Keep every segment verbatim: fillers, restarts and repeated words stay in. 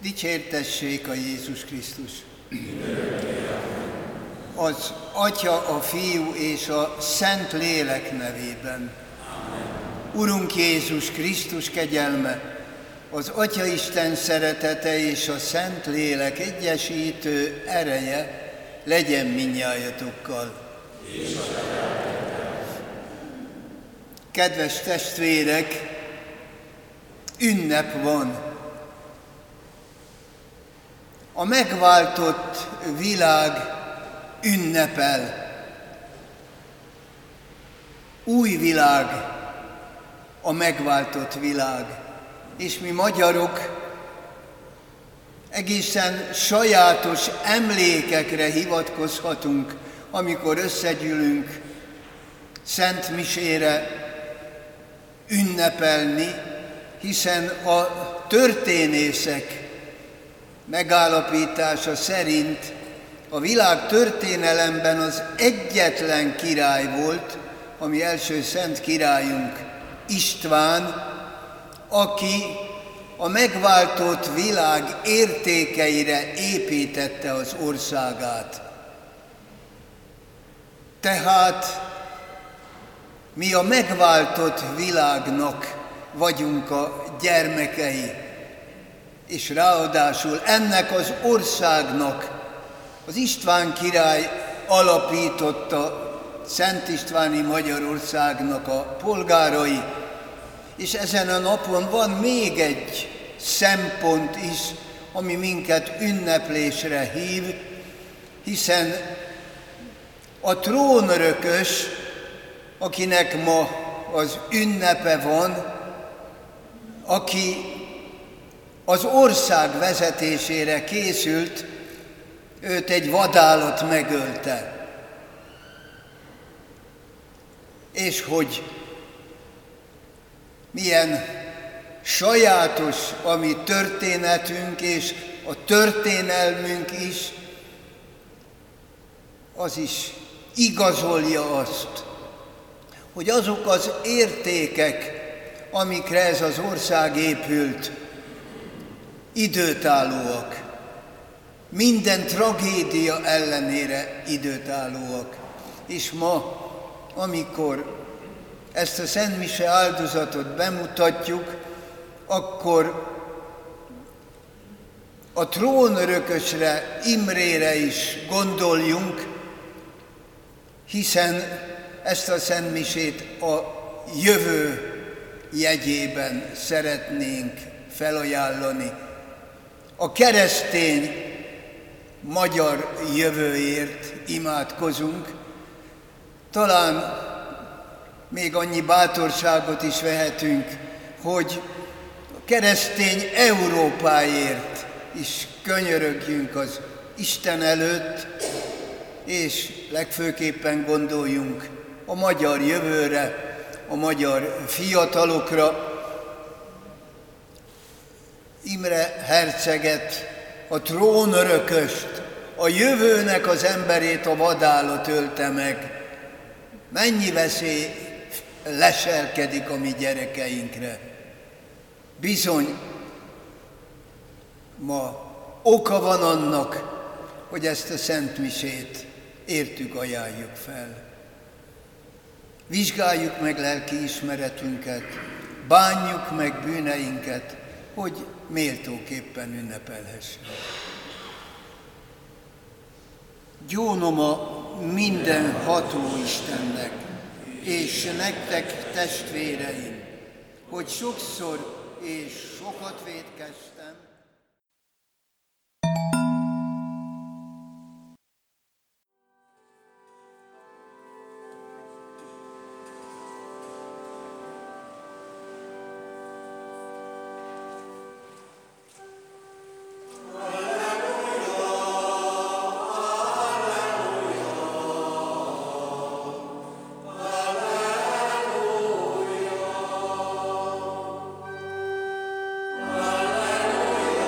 Dicsértessék a Jézus Krisztus! Az Atya, a Fiú és a Szent Lélek nevében. Urunk Jézus Krisztus kegyelme, az Atya Isten szeretete és a Szent Lélek egyesítő ereje legyen mindnyájatokkal. Kedves testvérek, ünnep van. A megváltott világ ünnepel. Új világ, a megváltott világ. És mi magyarok egészen sajátos emlékekre hivatkozhatunk, amikor összegyűlünk Szent Misére ünnepelni, hiszen a történészek megállapítása szerint a világ történelemben az egyetlen király volt, ami első szent királyunk, István, aki a megváltott világ értékeire építette az országát. Tehát mi a megváltott világnak vagyunk a gyermekei, és ráadásul ennek az országnak az István király alapította, Szent Istváni Magyarországnak a polgárai, és ezen a napon van még egy szempont is, ami minket ünneplésre hív, hiszen a trónörökös, akinek ma az ünnepe van, aki az ország vezetésére készült, őt egy vadállat megölte. És hogy milyen sajátos a mi történetünk és a történelmünk is, az is igazolja azt, hogy azok az értékek, amikre ez az ország épült, időtállóak. Minden tragédia ellenére időtállóak. És ma, amikor ezt a Szent Mise áldozatot bemutatjuk, akkor a trónörökösre, Imrére is gondoljunk, hiszen ezt a Szent Misét a jövő jegyében szeretnénk felajánlani. A keresztény magyar jövőért imádkozunk, talán még annyi bátorságot is vehetünk, hogy a keresztény Európáért is könyörögjünk az Isten előtt, és legfőképpen gondoljunk a magyar jövőre, a magyar fiatalokra. Imre herceget, a trónörököst, a jövőnek az emberét a vadállat ölte meg. Mennyi veszély leselkedik a mi gyerekeinkre. Bizony, ma oka van annak, hogy ezt a Szent Misét értük ajánljuk fel. Vizsgáljuk meg lelki ismeretünket, bánjuk meg bűneinket, hogy méltóképpen ünnepelhessünk. Gyónom a mindenható Istennek, és nektek, testvéreim, hogy sokszor és sokat vétkeztem. Alleluia.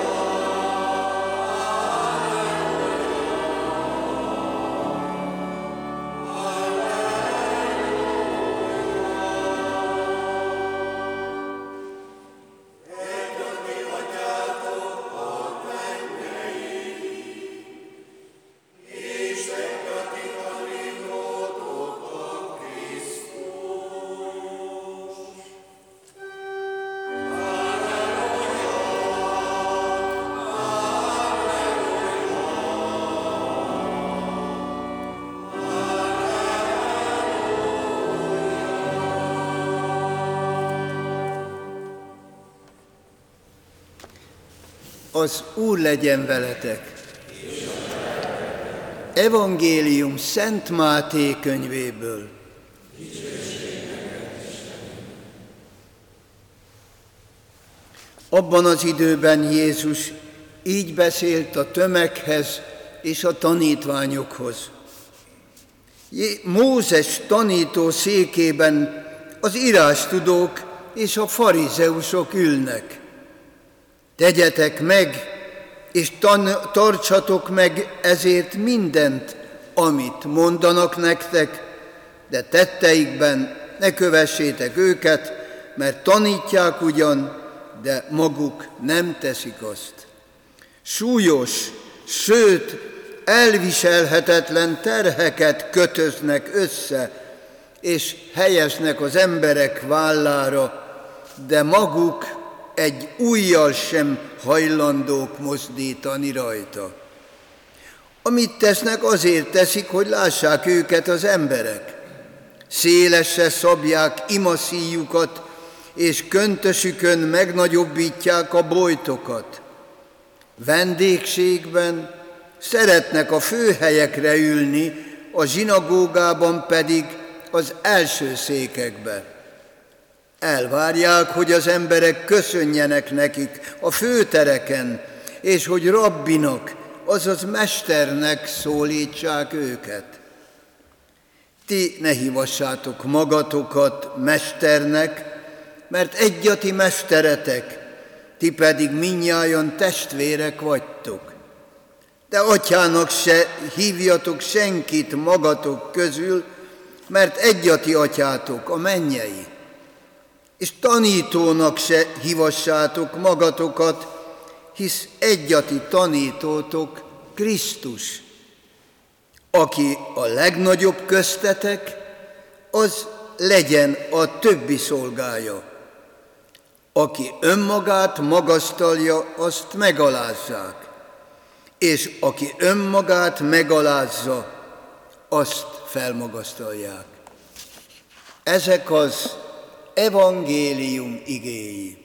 Az Úr legyen veletek! Evangélium Szent Máté könyvéből. Abban az időben Jézus így beszélt a tömeghez és a tanítványokhoz. Mózes tanító székében az írástudók és a farizeusok ülnek. Tegyetek meg, és tan- tartsatok meg ezért mindent, amit mondanak nektek, de tetteikben ne kövessétek őket, mert tanítják ugyan, de maguk nem teszik azt. Súlyos, sőt, elviselhetetlen terheket kötöznek össze, és helyeznek az emberek vállára, de maguk egy ujjal sem hajlandók mozdítani rajta. Amit tesznek, azért teszik, hogy lássák őket az emberek. Szélesre szabják imaszíjukat, és köntösükön megnagyobbítják a bojtokat. Vendégségben szeretnek a főhelyekre ülni, a zsinagógában pedig az első székekbe. Elvárják, hogy az emberek köszönjenek nekik a főtereken, és hogy rabbinak, azaz mesternek szólítsák őket. Ti ne hívassátok magatokat mesternek, mert egy a ti mesteretek, ti pedig mindnyájan testvérek vagytok. De atyának se hívjatok senkit magatok közül, mert egy a ti atyátok, a mennyei. És tanítónak se hívassátok magatokat, hisz egy a ti tanítótok, Krisztus. Aki a legnagyobb köztetek, az legyen a többi szolgája. Aki önmagát magasztalja, azt megalázzák, és aki önmagát megalázza, azt felmagasztalják. Ezek az evangélium igéi.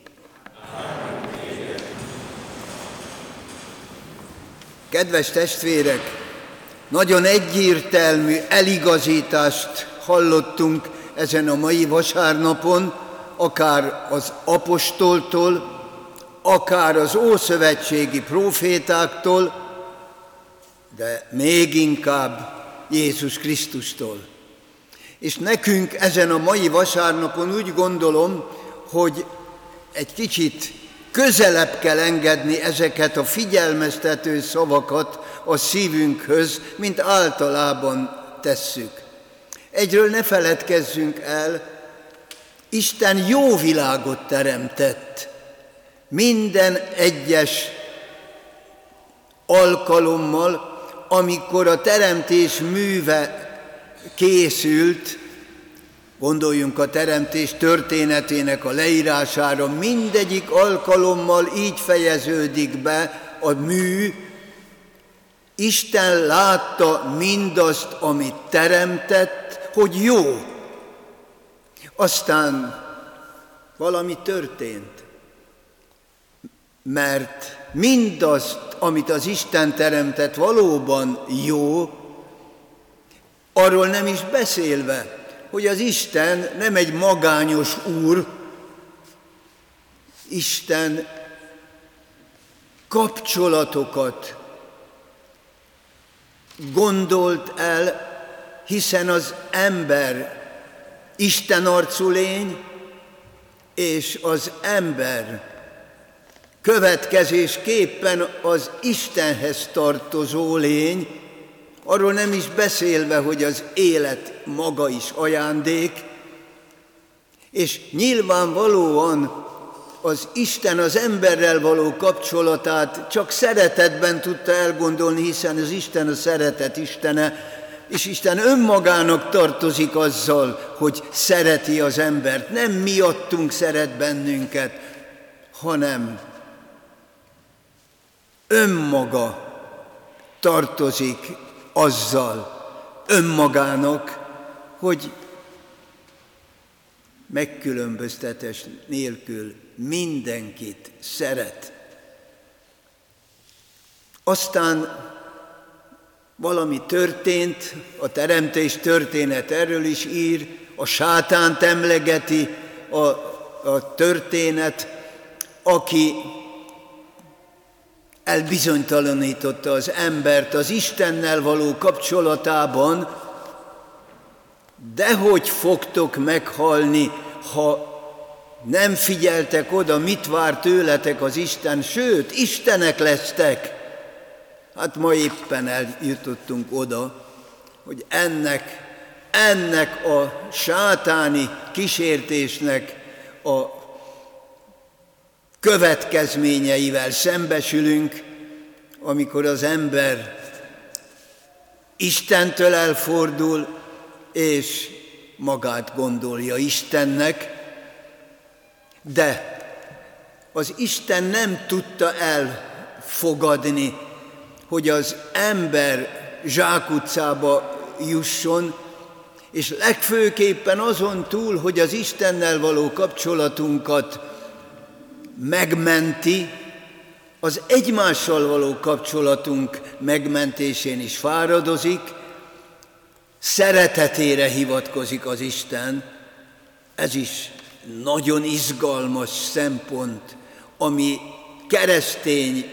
Kedves testvérek, nagyon egyértelmű eligazítást hallottunk ezen a mai vasárnapon, akár az apostoltól, akár az ószövetségi prófétáktól, de még inkább Jézus Krisztustól. És nekünk ezen a mai vasárnapon úgy gondolom, hogy egy kicsit közelebb kell engedni ezeket a figyelmeztető szavakat a szívünkhöz, mint általában tesszük. Egyről ne feledkezzünk el, Isten jó világot teremtett. Minden egyes alkalommal, amikor a teremtés műve készült, gondoljunk a teremtés történetének a leírására, mindegyik alkalommal így fejeződik be a mű. Isten látta mindazt, amit teremtett, hogy jó. Aztán valami történt, mert mindazt, amit az Isten teremtett, valóban jó, arról nem is beszélve, hogy az Isten nem egy magányos úr, Isten kapcsolatokat gondolt el, hiszen az ember Isten arcú lény, és az ember következésképpen az Istenhez tartozó lény, arról nem is beszélve, hogy az élet maga is ajándék, és nyilvánvalóan az Isten az emberrel való kapcsolatát csak szeretetben tudta elgondolni, hiszen az Isten a szeretet Istene, és Isten önmagának tartozik azzal, hogy szereti az embert. Nem miattunk szeret bennünket, hanem önmaga tartozik azzal önmagának, hogy megkülönböztetés nélkül mindenkit szeret. Aztán valami történt, a teremtés történet erről is ír, a sátánt emlegeti a, a történet, aki elbizonytalanította az embert az Istennel való kapcsolatában. Dehogy fogtok meghalni, ha nem figyeltek oda, mit vár tőletek az Isten, sőt, istenek lesztek. Hát ma éppen eljutottunk oda, hogy ennek, ennek a sátáni kísértésnek a következményeivel szembesülünk, amikor az ember Istentől elfordul, és magát gondolja Istennek, de az Isten nem tudta elfogadni, hogy az ember zsákutcába jusson, és legfőképpen azon túl, hogy az Istennel való kapcsolatunkat megmenti, az egymással való kapcsolatunk megmentésén is fáradozik, szeretetére hivatkozik az Isten. Ez is nagyon izgalmas szempont, ami keresztény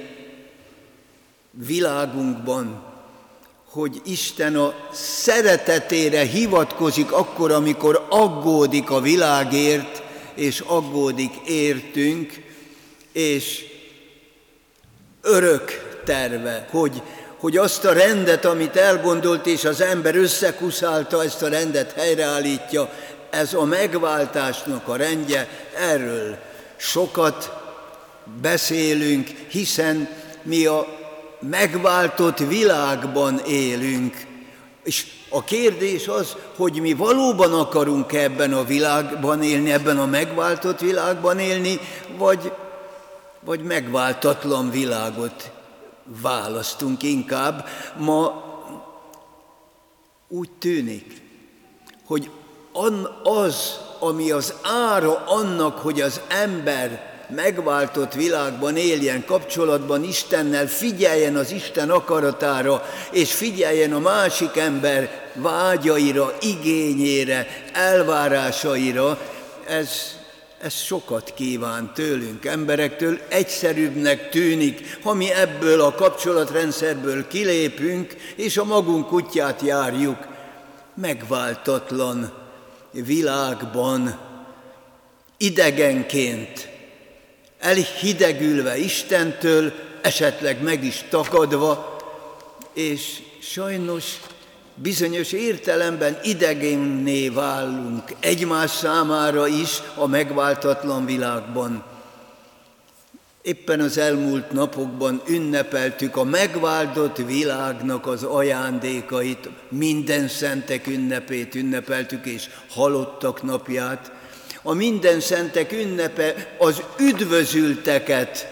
világunkban, hogy Isten a szeretetére hivatkozik akkor, amikor aggódik a világért, és aggódik értünk, és örök terve, hogy, hogy azt a rendet, amit elgondolt, és az ember összekuszálta, ezt a rendet helyreállítja, ez a megváltásnak a rendje, erről sokat beszélünk, hiszen mi a megváltott világban élünk. És a kérdés az, hogy mi valóban akarunk ebben a világban élni, ebben a megváltott világban élni, vagy, vagy megváltatlan világot választunk inkább. Ma úgy tűnik, hogy az, ami az ára annak, hogy az ember megváltott világban éljen, kapcsolatban Istennel, figyeljen az Isten akaratára, és figyeljen a másik ember vágyaira, igényére, elvárásaira, ez, ez sokat kíván tőlünk, emberektől. Egyszerűbbnek tűnik, ha mi ebből a kapcsolatrendszerből kilépünk, és a magunk útját járjuk. Megváltatlan világban, idegenként, elhidegülve Istentől, esetleg meg is takadva, és sajnos bizonyos értelemben idegenné válunk egymás számára is a megváltatlan világban. Éppen az elmúlt napokban ünnepeltük a megváltott világnak az ajándékait, minden szentek ünnepét ünnepeltük, és halottak napját. A minden szentek ünnepe az üdvözülteket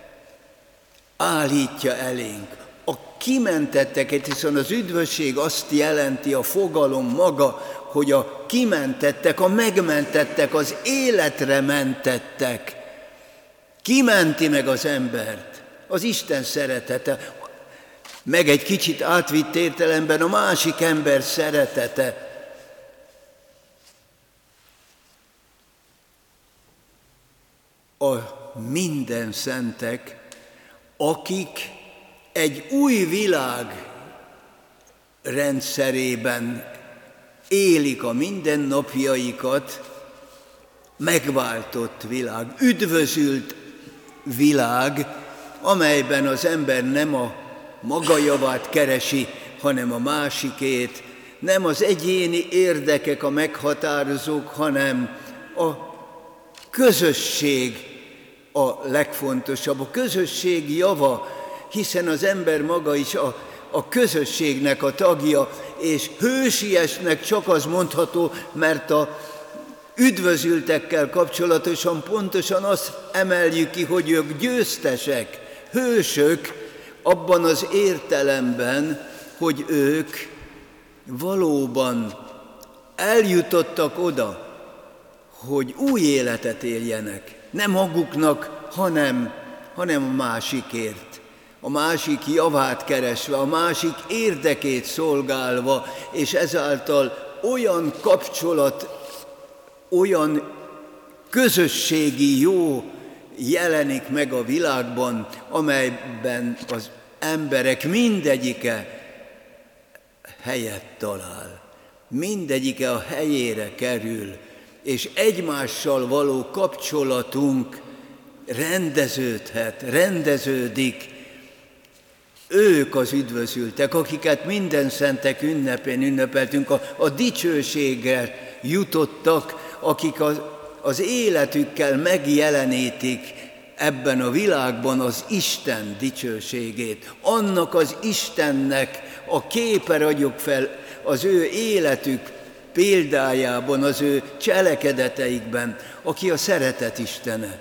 állítja elénk, a kimentetteket, hiszen az üdvösség azt jelenti, a fogalom maga, hogy a kimentettek, a megmentettek, az életre mentettek. Kimenti meg az embert? Az Isten szeretete, meg egy kicsit átvitt értelemben a másik ember szeretete. A minden szentek, akik egy új világ rendszerében élik a mindennapjaikat, megváltott világ, üdvözült világ, amelyben az ember nem a maga javát keresi, hanem a másikét, nem az egyéni érdekek a meghatározók, hanem a közösség a legfontosabb, a közösség java, hiszen az ember maga is a, a közösségnek a tagja, és hősiesnek csak az mondható, mert a üdvözültekkel kapcsolatosan pontosan azt emeljük ki, hogy ők győztesek, hősök abban az értelemben, hogy ők valóban eljutottak oda, hogy új életet éljenek, nem maguknak, hanem, hanem a másikért. a másik javát keresve, a másik érdekét szolgálva, és ezáltal olyan kapcsolat, olyan közösségi jó jelenik meg a világban, amelyben az emberek mindegyike helyet talál, mindegyike a helyére kerül, és egymással való kapcsolatunk rendeződhet, rendeződik. Ők az üdvözültek, akiket minden szentek ünnepén ünnepeltünk, a, a dicsőségre jutottak, akik az, az életükkel megjelenítik ebben a világban az Isten dicsőségét. Annak az Istennek a képe ragyog fel az ő életük példájában, az ő cselekedeteikben, aki a szeretet Istene.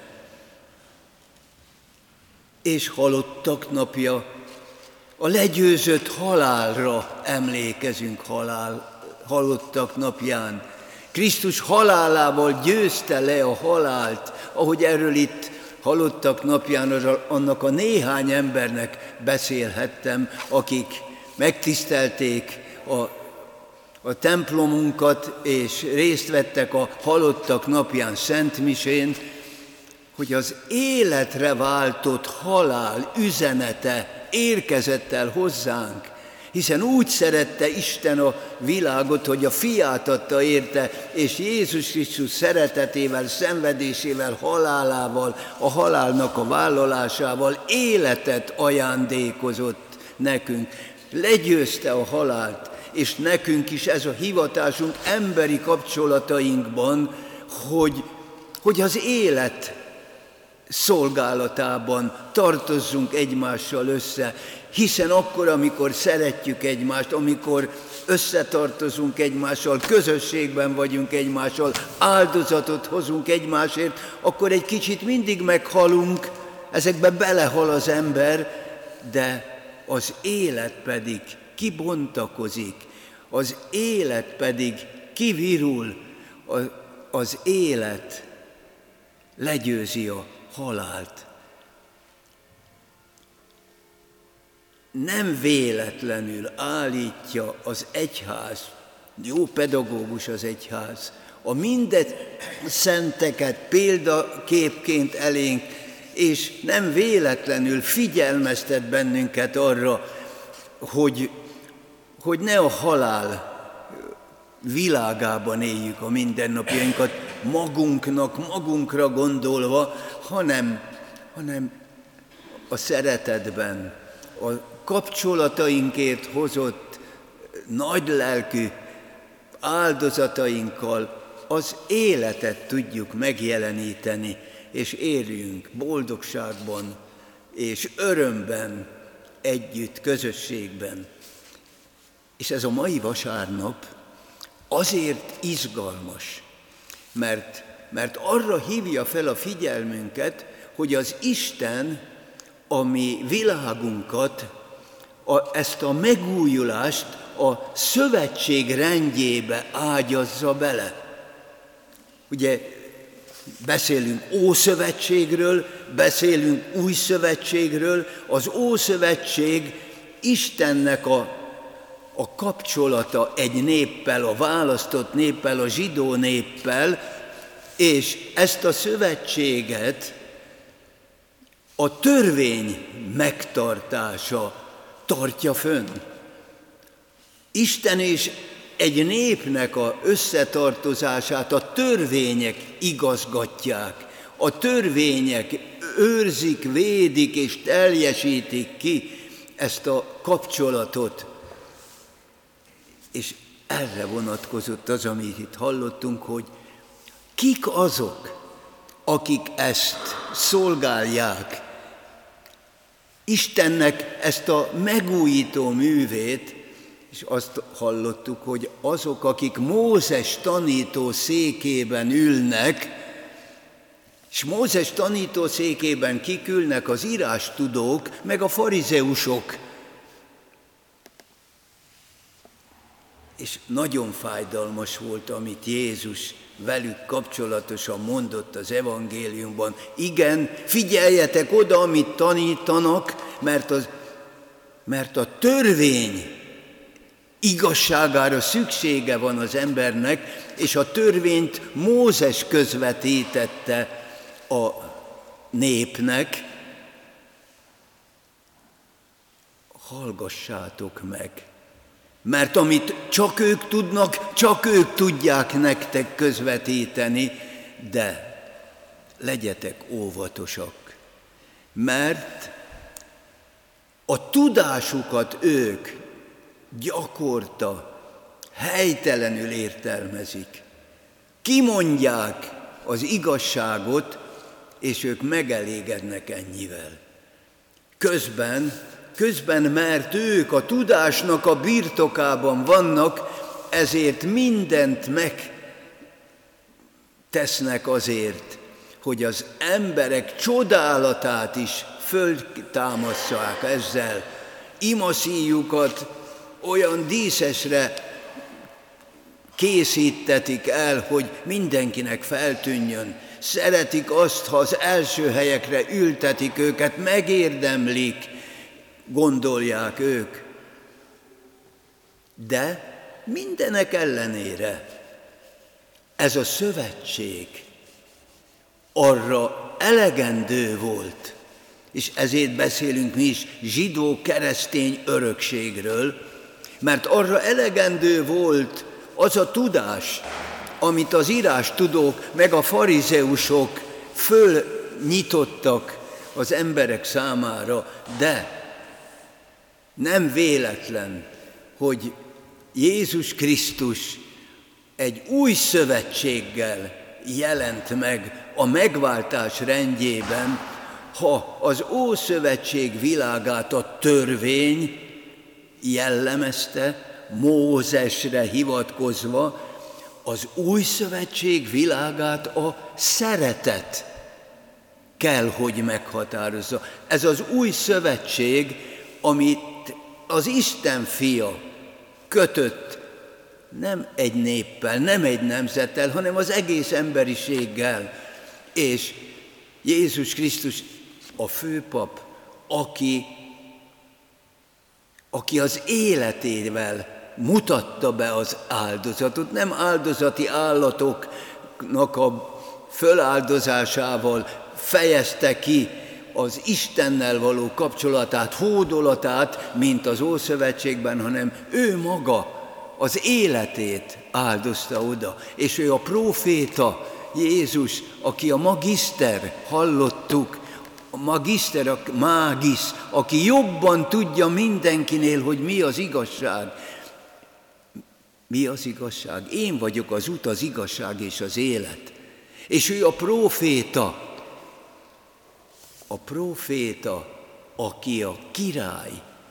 És halottak napja, a legyőzött halálra emlékezünk halál, halottak napján. Krisztus halálával győzte le a halált, ahogy erről itt halottak napján annak a néhány embernek beszélhettem, akik megtisztelték a, a templomunkat, és részt vettek a halottak napján szentmisén, hogy az életre váltott halál üzenete érkezett el hozzánk, hiszen úgy szerette Isten a világot, hogy a fiát adta érte, és Jézus Krisztus szeretetével, szenvedésével, halálával, a halálnak a vállalásával életet ajándékozott nekünk. Legyőzte a halált, és nekünk is ez a hivatásunk emberi kapcsolatainkban, hogy, hogy az élet szolgálatában tartozzunk egymással össze, hiszen akkor, amikor szeretjük egymást, amikor összetartozunk egymással, közösségben vagyunk egymással, áldozatot hozunk egymásért, akkor egy kicsit mindig meghalunk, ezekbe belehal az ember, de az élet pedig kibontakozik, az élet pedig kivirul, az élet legyőzi a halált. Nem véletlenül állítja az egyház, jó pedagógus az egyház, a mindet szenteket példaképként elénk, és nem véletlenül figyelmeztet bennünket arra, hogy, hogy ne a halál világában éljük a mindennapjainkat, magunknak, magunkra gondolva, hanem, hanem a szeretetben, a kapcsolatainkért hozott nagy lelkű áldozatainkkal az életet tudjuk megjeleníteni, és érjünk boldogságban és örömben együtt, közösségben. És ez a mai vasárnap azért izgalmas, mert, mert arra hívja fel a figyelmünket, hogy az Isten a mi világunkat, a, ezt a megújulást a szövetség rendjébe ágyazza bele. Ugye beszélünk Ószövetségről, beszélünk Új Szövetségről, az Ószövetség Istennek a, a kapcsolata egy néppel, a választott néppel, a zsidó néppel, és ezt a szövetséget a törvény megtartása tartja fönn. Isten és egy népnek az összetartozását a törvények igazgatják. A törvények őrzik, védik és teljesítik ki ezt a kapcsolatot. És erre vonatkozott az, amit itt hallottunk, hogy kik azok, akik ezt szolgálják, Istennek ezt a megújító művét, és azt hallottuk, hogy azok, akik Mózes tanító székében ülnek, és Mózes tanító székében kik ülnek? Az írástudók, meg a farizeusok. És nagyon fájdalmas volt, amit Jézus velük kapcsolatosan mondott az evangéliumban. Igen, figyeljetek oda, amit tanítanak, mert, az, mert a törvény igazságára szüksége van az embernek, és a törvényt Mózes közvetítette a népnek. Hallgassátok meg, mert amit csak ők tudnak, csak ők tudják nektek közvetíteni, de legyetek óvatosak, mert a tudásukat ők gyakorta helytelenül értelmezik. Kimondják az igazságot, és ők megelégednek ennyivel. Közben, közben, mert ők a tudásnak a birtokában vannak, ezért mindent megtesznek azért, hogy az emberek csodálatát is föltámasszák ezzel. Imaszíjukat olyan díszesre készítetik el, hogy mindenkinek feltűnjön. Szeretik azt, ha az első helyekre ültetik őket, megérdemlik, gondolják ők. De mindenek ellenére ez a szövetség arra elegendő volt, és ezért beszélünk mi is zsidó-keresztény örökségről, mert arra elegendő volt az a tudás, amit az írástudók meg a farizeusok fölnyitottak az emberek számára, de nem véletlen, hogy Jézus Krisztus egy új szövetséggel jelent meg a megváltás rendjében, ha az Ószövetség világát a törvény jellemezte, Mózesre hivatkozva, az Új Szövetség világát a szeretet kell, hogy meghatározza. Ez az Új Szövetség, amit az Isten fia kötött nem egy néppel, nem egy nemzettel, hanem az egész emberiséggel. És Jézus Krisztus a főpap, aki, aki az életével mutatta be az áldozatot, nem áldozati állatoknak a föláldozásával fejezte ki az Istennel való kapcsolatát, hódolatát, mint az Ószövetségben, hanem ő maga az életét áldozta oda. És ő a próféta, Jézus, aki a magiszter, hallottuk, a magiszter, a mágisz, aki jobban tudja mindenkinél, hogy mi az igazság. Mi az igazság? Én vagyok az út, az igazság és az élet. És ő a próféta, a próféta, aki a király.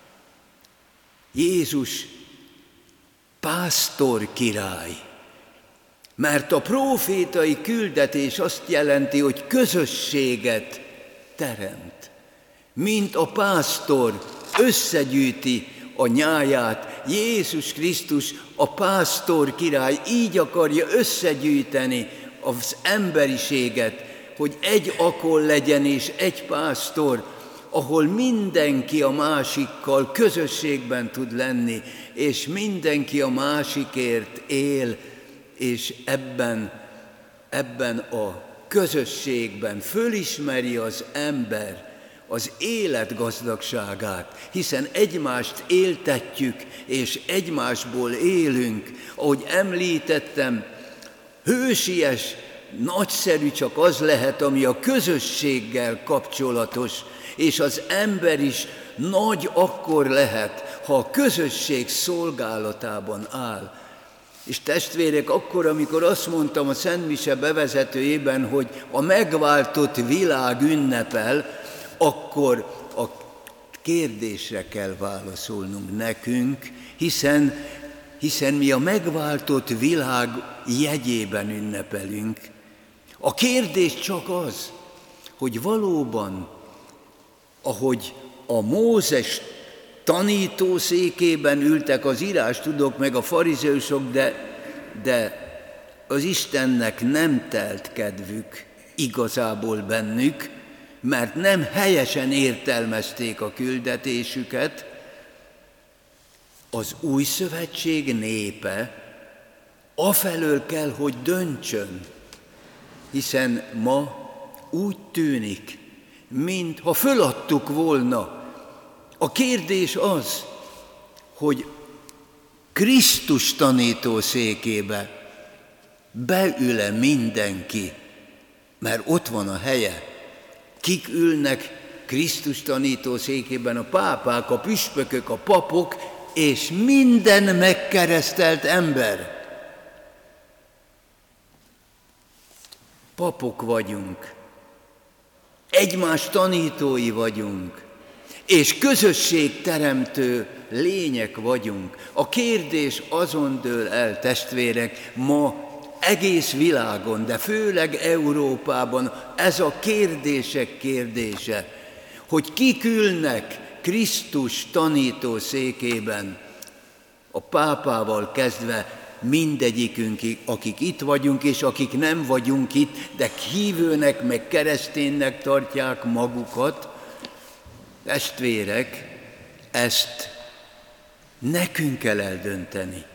Jézus pásztor király. Mert a prófétai küldetés azt jelenti, hogy közösséget teremt. Mint a pásztor összegyűjti a nyáját, Jézus Krisztus, a pásztor király így akarja összegyűjteni az emberiséget, hogy egy akol legyen és egy pásztor, ahol mindenki a másikkal közösségben tud lenni, és mindenki a másikért él, és ebben, ebben a közösségben fölismeri az ember az élet gazdagságát, hiszen egymást éltetjük, és egymásból élünk. Ahogy említettem, hősies, nagyszerű csak az lehet, ami a közösséggel kapcsolatos, és az ember is nagy akkor lehet, ha a közösség szolgálatában áll. És testvérek, akkor, amikor azt mondtam a Szent Mise bevezetőjében, hogy a megváltott világ ünnepel, akkor a kérdésre kell válaszolnunk nekünk, hiszen, hiszen mi a megváltott világ jegyében ünnepelünk. A kérdés csak az, hogy valóban, ahogy a Mózes tanítószékében ültek az írástudók meg a farizeusok, de, de az Istennek nem telt kedvük igazából bennük, mert nem helyesen értelmezték a küldetésüket, az új szövetség népe afelől kell, hogy döntsön, hiszen ma úgy tűnik, mintha föladtuk volna. A kérdés az, hogy Krisztus tanítószékébe beül-e mindenki, mert ott van a helye. Kik ülnek Krisztus tanítószékében? A pápák, a püspökök, a papok, és minden megkeresztelt ember. Papok vagyunk, egymás tanítói vagyunk, és közösségteremtő lények vagyunk. A kérdés azon dől el, testvérek, ma egész világon, de főleg Európában ez a kérdések kérdése, hogy kik ülnek Krisztus tanítószékében, a pápával kezdve mindegyikünkig, akik itt vagyunk, és akik nem vagyunk itt, de hívőnek, meg kereszténynek tartják magukat. Testvérek, ezt nekünk kell eldönteni.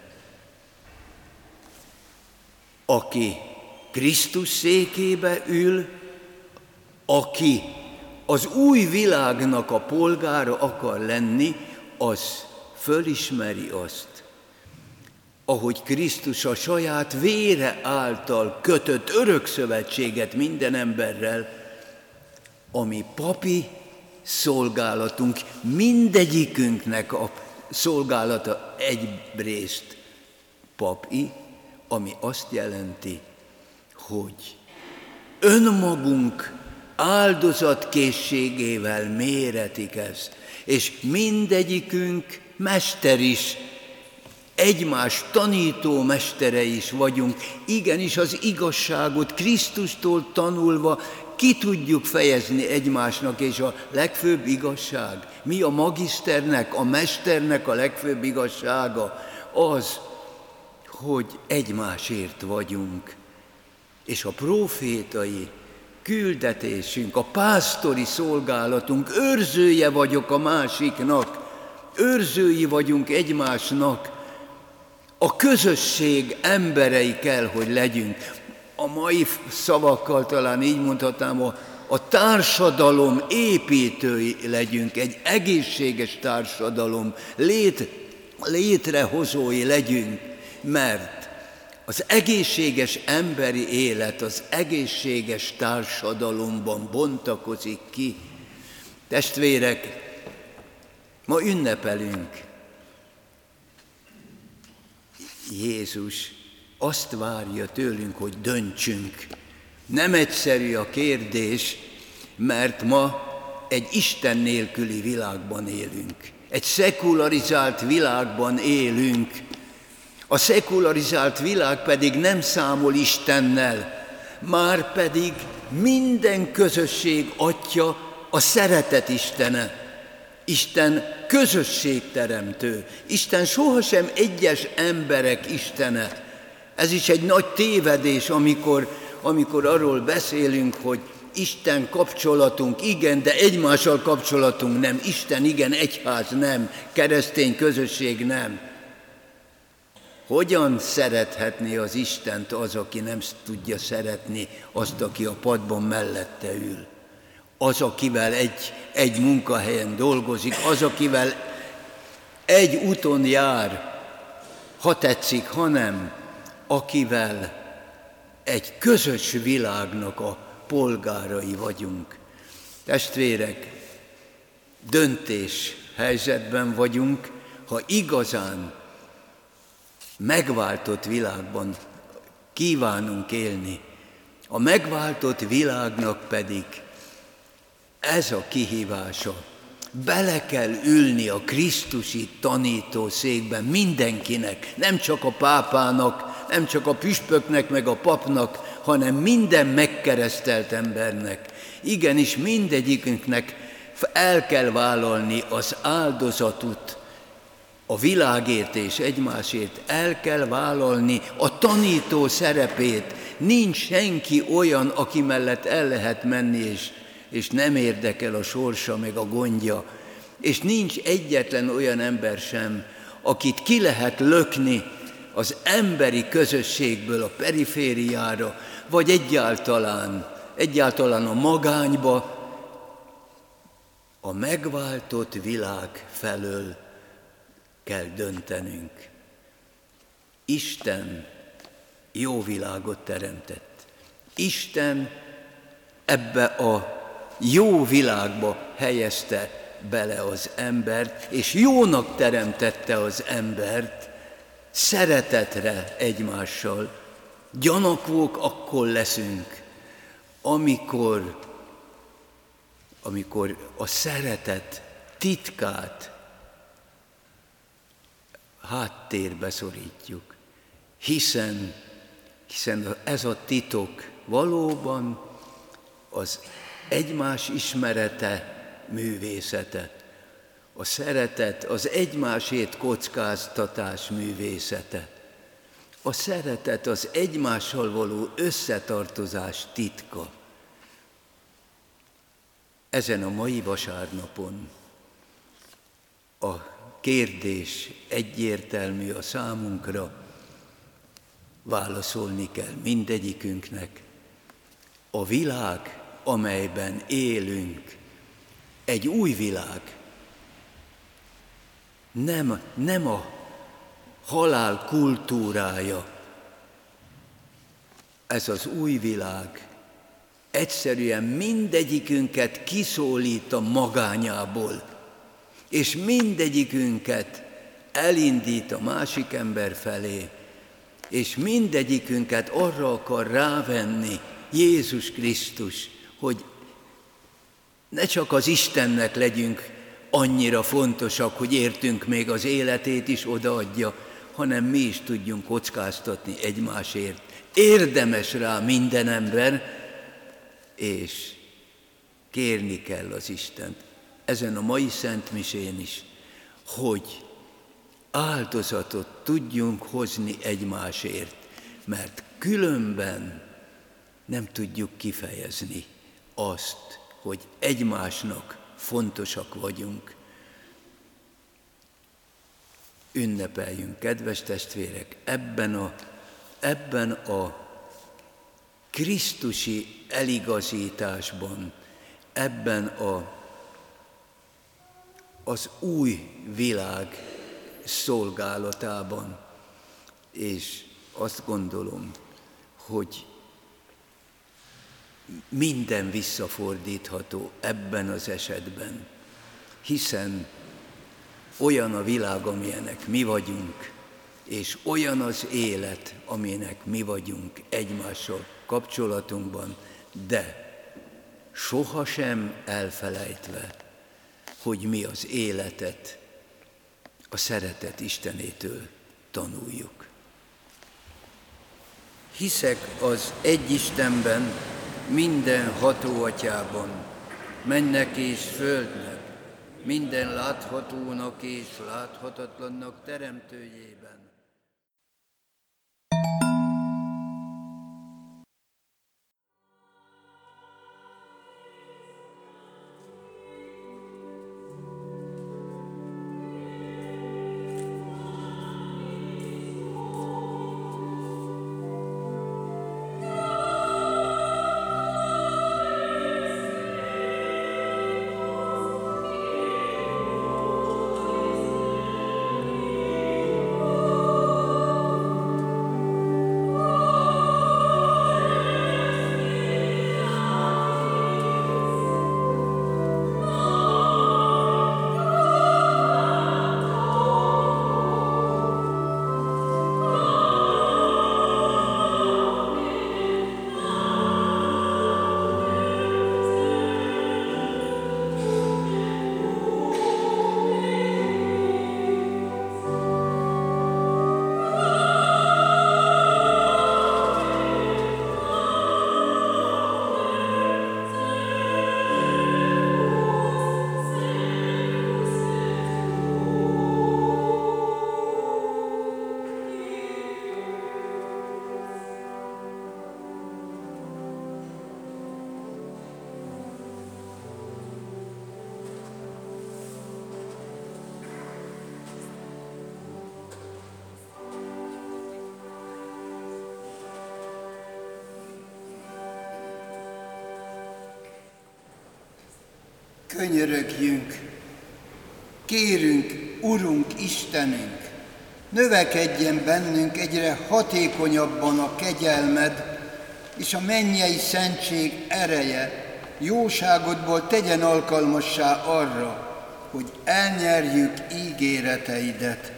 Aki Krisztus székébe ül, aki az új világnak a polgára akar lenni, az fölismeri azt, ahogy Krisztus a saját vére által kötött örökszövetséget minden emberrel, ami papi szolgálatunk, mindegyikünknek a szolgálata egyrészt papi, ami azt jelenti, hogy önmagunk áldozatkészségével méretik ezt, és mindegyikünk mester is, egymás tanító mestere is vagyunk, igenis az igazságot Krisztustól tanulva ki tudjuk fejezni egymásnak, és a legfőbb igazság, mi a magiszternek, a mesternek a legfőbb igazsága az, hogy egymásért vagyunk, és a prófétai küldetésünk, a pásztori szolgálatunk, őrzője vagyok a másiknak, őrzői vagyunk egymásnak, a közösség emberei kell, hogy legyünk. A mai szavakkal talán így mondhatnám, a, a társadalom építői legyünk, egy egészséges társadalom lét, létrehozói legyünk, mert az egészséges emberi élet az egészséges társadalomban bontakozik ki. Testvérek, ma ünnepelünk. Jézus azt várja tőlünk, hogy döntsünk. Nem egyszerű a kérdés, mert ma egy Isten nélküli világban élünk. Egy szekularizált világban élünk. A szekularizált világ pedig nem számol Istennel, már pedig minden közösség atya a szeretet Istene. Isten közösségteremtő. Isten sohasem egyes emberek istene. Ez is egy nagy tévedés, amikor, amikor arról beszélünk, hogy Isten kapcsolatunk igen, de egymással kapcsolatunk nem. Isten igen, egyház nem, keresztény közösség nem. Hogyan szerethetné az Istent az, aki nem tudja szeretni azt, aki a padban mellette ül? Az, akivel egy, egy munkahelyen dolgozik, az, akivel egy úton jár, ha tetszik, ha nem, akivel egy közös világnak a polgárai vagyunk. Testvérek, döntés helyzetben vagyunk, ha igazán megváltott világban kívánunk élni. A megváltott világnak pedig ez a kihívása. Bele kell ülni a krisztusi tanítószékben mindenkinek, nem csak a pápának, nem csak a püspöknek, meg a papnak, hanem minden megkeresztelt embernek. Igenis mindegyikünknek el kell vállalni az áldozatot, a világért és egymásért el kell vállalni a tanító szerepét. Nincs senki olyan, aki mellett el lehet menni és és nem érdekel a sorsa meg a gondja, és nincs egyetlen olyan ember sem, akit ki lehet lökni az emberi közösségből a perifériára, vagy egyáltalán, egyáltalán a magányba, a megváltott világ felől kell döntenünk. Isten jó világot teremtett. Isten ebbe a jó világba helyezte bele az embert, és jónak teremtette az embert szeretetre egymással. Gyanakvók akkor leszünk, amikor, amikor a szeretet titkát háttérbe szorítjuk, hiszen, hiszen ez a titok valóban az egymás ismerete, művészete. A szeretet az egymásét kockáztatás művészete. A szeretet az egymással való összetartozás titka. Ezen a mai vasárnapon a kérdés egyértelmű a számunkra, válaszolni kell mindegyikünknek. A világ, amelyben élünk, egy új világ. Nem, nem a halál kultúrája. Ez az új világ egyszerűen mindegyikünket kiszólít a magányából, és mindegyikünket elindít a másik ember felé, és mindegyikünket arra akar rávenni Jézus Krisztus, hogy ne csak az Istennek legyünk annyira fontosak, hogy értünk még az életét is odaadja, hanem mi is tudjunk kockáztatni egymásért. Érdemes rá minden ember, és kérni kell az Istent ezen a mai szentmisén is, hogy áldozatot tudjunk hozni egymásért, mert különben nem tudjuk kifejezni azt, hogy egymásnak fontosak vagyunk. Ünnepeljünk, kedves testvérek, ebben a, ebben a krisztusi eligazításban, ebben a, az új világ szolgálatában, és azt gondolom, hogy minden visszafordítható ebben az esetben, hiszen olyan a világ, amilyenek mi vagyunk, és olyan az élet, amilyenek mi vagyunk egymással kapcsolatunkban, de sohasem elfelejtve, hogy mi az életet a szeretet Istenétől tanuljuk. Hiszek az egy Istenben, minden ható Atyában, mennek és földnek, minden láthatónak és láthatatlannak teremtőjében. Oh könyörögjünk, kérünk, Urunk Istenünk, növekedjen bennünk egyre hatékonyabban a kegyelmed, és a mennyei szentség ereje, jóságodból tegyen alkalmassá arra, hogy elnyerjük ígéreteidet.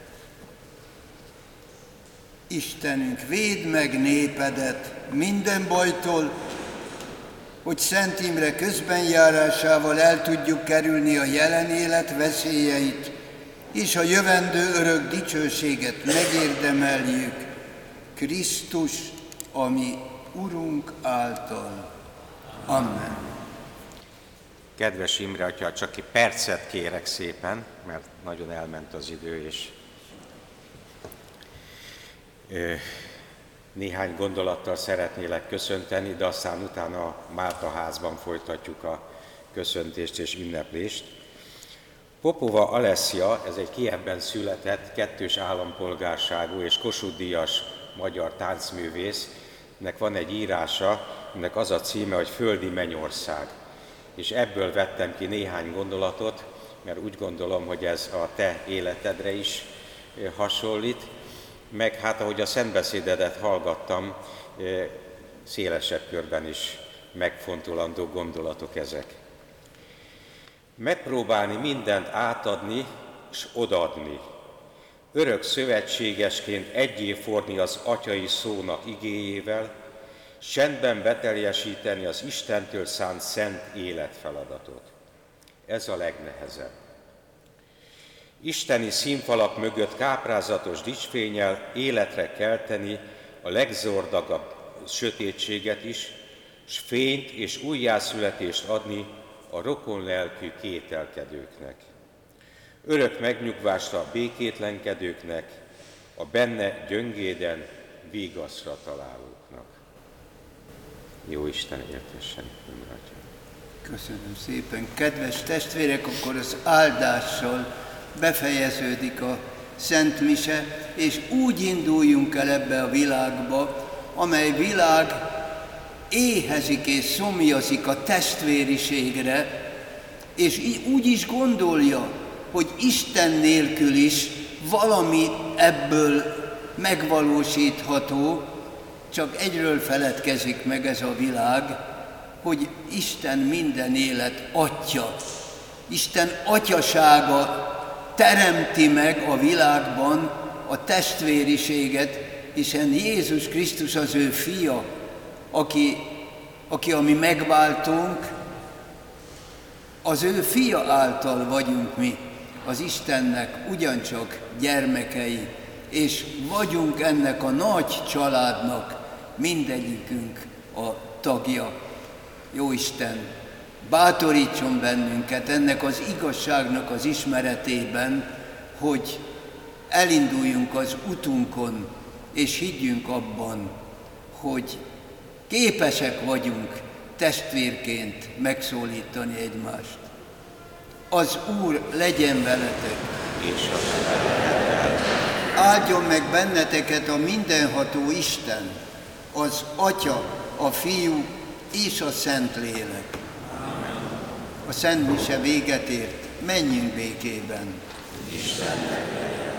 Istenünk, védd meg népedet minden bajtól, hogy Szent Imre közbenjárásával el tudjuk kerülni a jelen élet veszélyeit, és a jövendő örök dicsőséget megérdemeljük Krisztus, ami Urunk által. Amen. Kedves Imre atya, csak egy percet kérek szépen, mert nagyon elment az idő, és néhány gondolattal szeretnélek köszönteni, de aztán utána a Málta házban folytatjuk a köszöntést és ünneplést. Popova Alessia, ez egy Kijevben született, kettős állampolgárságú és Kossuth-díjas magyar táncművésznek van egy írása, ennek az a címe, hogy Földi mennyország. És ebből vettem ki néhány gondolatot, mert úgy gondolom, hogy ez a te életedre is hasonlít, meg hát ahogy a szentbeszédedet hallgattam, szélesebb körben is megfontolandó gondolatok ezek. Megpróbálni mindent átadni és odaadni. Örök szövetségesként egyé forni az atyai szónak igéjével, csendben beteljesíteni az Istentől szánt szent életfeladatot. Ez a legnehezebb. Isteni színfalak mögött káprázatos dicsfénnyel életre kelteni a legzordagabb sötétséget is, s fényt és újjászületést adni a rokon lelkű kételkedőknek. Örök megnyugvást a békétlenkedőknek, a benne gyöngéden vigaszra találóknak. Jó Isten értessen, Imre atya. Köszönöm szépen. Kedves testvérek, akkor az áldással befejeződik a Szent Mise, és úgy induljunk el ebbe a világba, amely világ éhezik és szomjazik a testvériségre, és úgy is gondolja, hogy Isten nélkül is valami ebből megvalósítható, csak egyről feledkezik meg ez a világ, hogy Isten minden élet atya. Isten atyasága teremti meg a világban a testvériséget, hiszen Jézus Krisztus az ő fia, aki, aki a mi megváltónk, az ő fia által vagyunk mi, az Istennek ugyancsak gyermekei, és vagyunk ennek a nagy családnak mindegyikünk a tagja. Jó Isten, bátorítson bennünket ennek az igazságnak az ismeretében, hogy elinduljunk az utunkon, és higgyünk abban, hogy képesek vagyunk testvérként megszólítani egymást. Az Úr legyen veletek, És a áldjon meg benneteket a mindenható Isten, az Atya, a Fiú és a Szentlélek. A Szent Mise véget ért, menjünk békében. Istennek legyen.